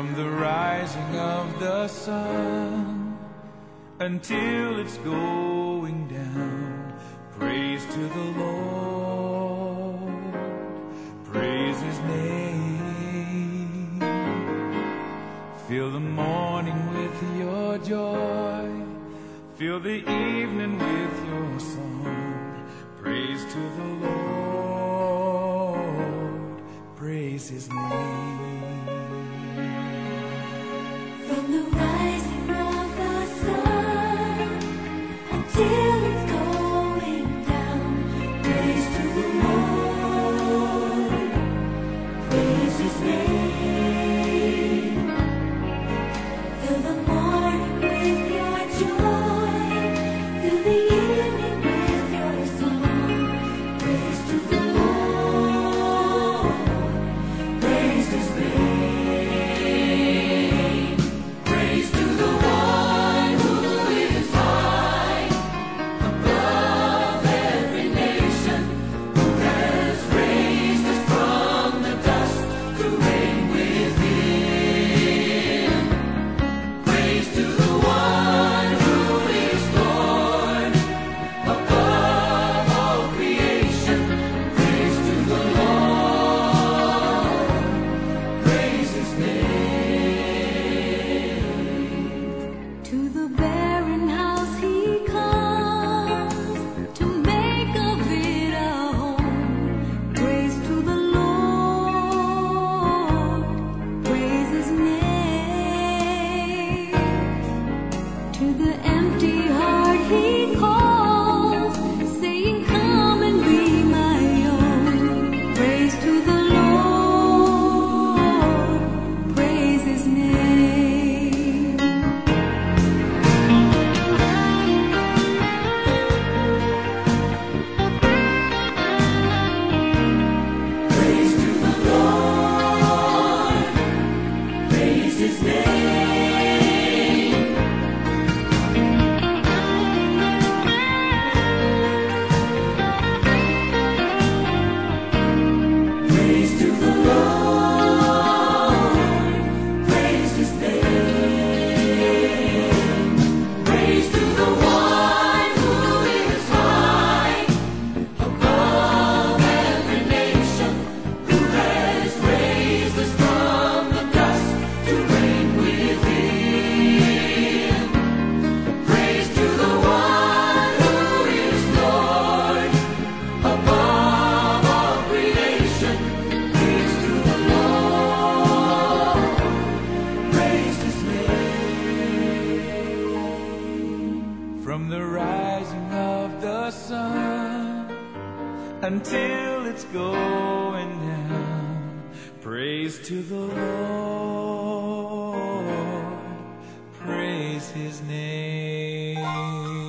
from the rising of the sun until it's going down. Praise to the Lord, praise His name. Fill the morning with your joy, fill the evening with your song. Praise to the Lord, praise His name. From the rising of the sun until it's going down, praise to the Lord, praise His name. Fill the morning with your joy, fill the evening with your song. Praise to the Lord, praise His name. Praise to the one who is high above every nation, who has raised us from the dust to reign with Him. Praise to the one who is Lord above all creation. Praise to the Lord, praise His name. To the barren house He comes to make of it a home. Praise to the Lord, praise His name. To the empty heart He calls, saying, "Come and be my own." Praise to the Lord, praise His name. Praise to the Lord, praise His name. Praise to the Lord, praise His name. Praise to the one who is high above every nation, who has raised us from the dust to reign with Him. Praise to the one who is Lord above all creation. Praise to the Lord, praise His name. From the rising of the sun until it's going down, praise to the Lord, praise His name.